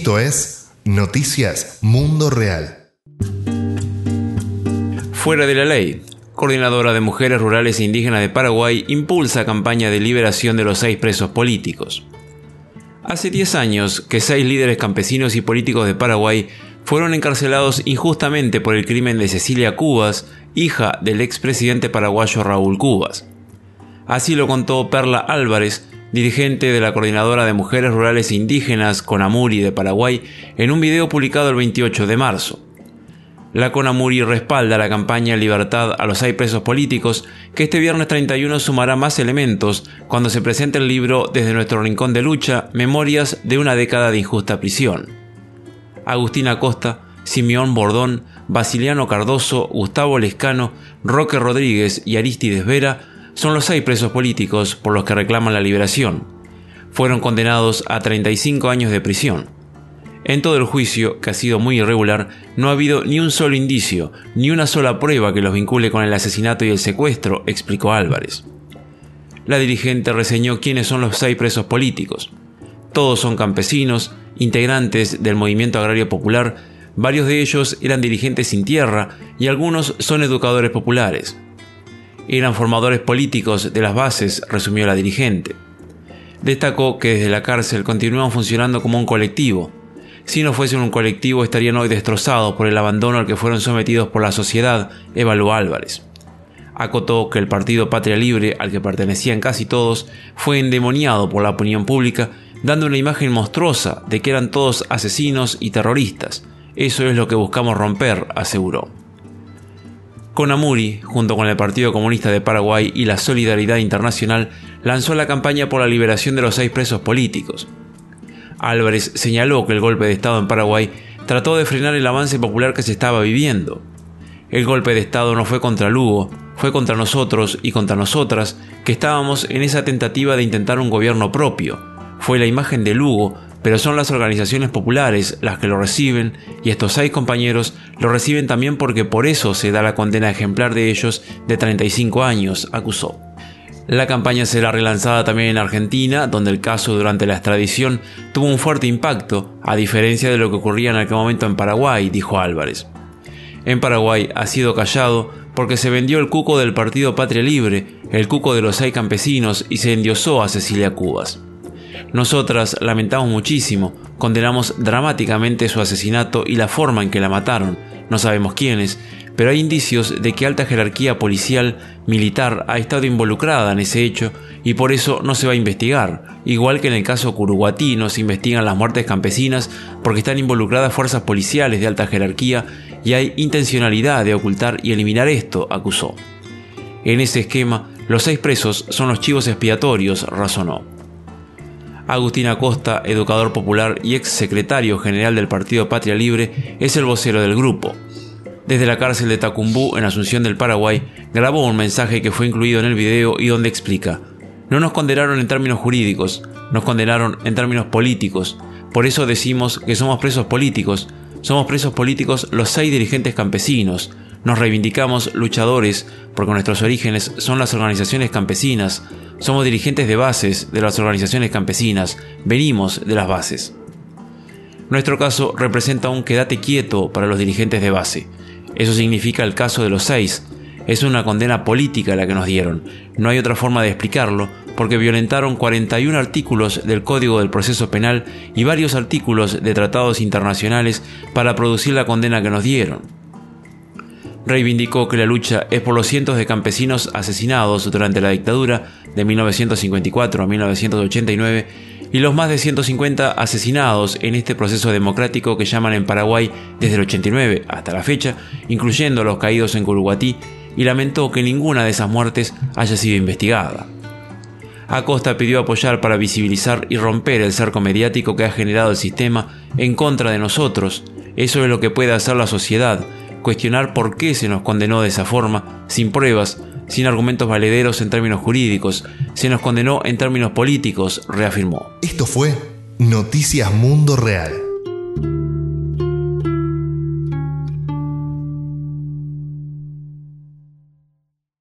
Esto es Noticias Mundo Real. Fuera de la ley. Coordinadora de Mujeres Rurales e Indígenas de Paraguay impulsa campaña de liberación de los 6 presos políticos. Hace 10 años que 6 líderes campesinos y políticos de Paraguay fueron encarcelados injustamente por el crimen de Cecilia Cubas, hija del expresidente paraguayo Raúl Cubas. Así lo contó Perla Álvarez, dirigente de la Coordinadora de Mujeres Rurales e Indígenas CONAMURI de Paraguay, en un video publicado el 28 de marzo. La CONAMURI respalda la campaña Libertad a los 6 presos políticos, que este viernes 31 sumará más elementos cuando se presente el libro Desde nuestro rincón de lucha, Memorias de una década de injusta prisión. Agustina Costa, Simeón Bordón, Basiliano Cardoso, Gustavo Lescano, Roque Rodríguez y Aristides Vera son los 6 presos políticos por los que reclaman la liberación. Fueron condenados a 35 años de prisión. En todo el juicio, que ha sido muy irregular, no ha habido ni un solo indicio, ni una sola prueba que los vincule con el asesinato y el secuestro, explicó Álvarez. La dirigente reseñó quiénes son los 6 presos políticos. Todos son campesinos, integrantes del movimiento agrario popular, varios de ellos eran dirigentes sin tierra y algunos son educadores populares. Eran formadores políticos de las bases, resumió la dirigente. Destacó que desde la cárcel continúan funcionando como un colectivo. Si no fuesen un colectivo estarían hoy destrozados por el abandono al que fueron sometidos por la sociedad, evaluó Álvarez. Acotó que el partido Patria Libre, al que pertenecían casi todos, fue endemoniado por la opinión pública, dando una imagen monstruosa de que eran todos asesinos y terroristas. Eso es lo que buscamos romper, aseguró. CONAMURI, junto con el Partido Comunista de Paraguay y la Solidaridad Internacional, lanzó la campaña por la liberación de los 6 presos políticos. Álvarez señaló que el golpe de Estado en Paraguay trató de frenar el avance popular que se estaba viviendo. El golpe de Estado no fue contra Lugo, fue contra nosotros y contra nosotras que estábamos en esa tentativa de intentar un gobierno propio. Fue la imagen de Lugo, pero son las organizaciones populares las que lo reciben, y estos 6 compañeros lo reciben también porque por eso se da la condena ejemplar de ellos de 35 años, acusó. La campaña será relanzada también en Argentina, donde el caso durante la extradición tuvo un fuerte impacto, a diferencia de lo que ocurría en aquel momento en Paraguay, dijo Álvarez. En Paraguay ha sido callado porque se vendió el cuco del partido Patria Libre, el cuco de los 6 campesinos, y se endiosó a Cecilia Cubas. Nosotras lamentamos muchísimo, condenamos dramáticamente su asesinato y la forma en que la mataron, no sabemos quiénes, pero hay indicios de que alta jerarquía policial, militar ha estado involucrada en ese hecho y por eso no se va a investigar, igual que en el caso Curuguatí no se investigan las muertes campesinas porque están involucradas fuerzas policiales de alta jerarquía y hay intencionalidad de ocultar y eliminar esto, acusó. En ese esquema, los 6 presos son los chivos expiatorios, razonó. Agustina Costa, educador popular y ex secretario general del Partido Patria Libre, es el vocero del grupo. Desde la cárcel de Tacumbú, en Asunción del Paraguay, grabó un mensaje que fue incluido en el video y donde explica: no nos condenaron en términos jurídicos, nos condenaron en términos políticos. Por eso decimos que somos presos políticos los 6 dirigentes campesinos. Nos reivindicamos luchadores porque nuestros orígenes son las organizaciones campesinas. Somos dirigentes de bases de las organizaciones campesinas. Venimos de las bases. Nuestro caso representa un quédate quieto para los dirigentes de base. Eso significa el caso de los 6. Es una condena política la que nos dieron. No hay otra forma de explicarlo porque violentaron 41 artículos del Código del Proceso Penal y varios artículos de tratados internacionales para producir la condena que nos dieron. Reivindicó que la lucha es por los cientos de campesinos asesinados durante la dictadura de 1954 a 1989 y los más de 150 asesinados en este proceso democrático que llaman en Paraguay desde el 89 hasta la fecha, incluyendo a los caídos en Curuguatí, y lamentó que ninguna de esas muertes haya sido investigada. Acosta pidió apoyar para visibilizar y romper el cerco mediático que ha generado el sistema en contra de nosotros. Eso es lo que puede hacer la sociedad, cuestionar por qué se nos condenó de esa forma, sin pruebas, sin argumentos valederos en términos jurídicos. Se nos condenó en términos políticos, reafirmó. Esto fue Noticias Mundo Real.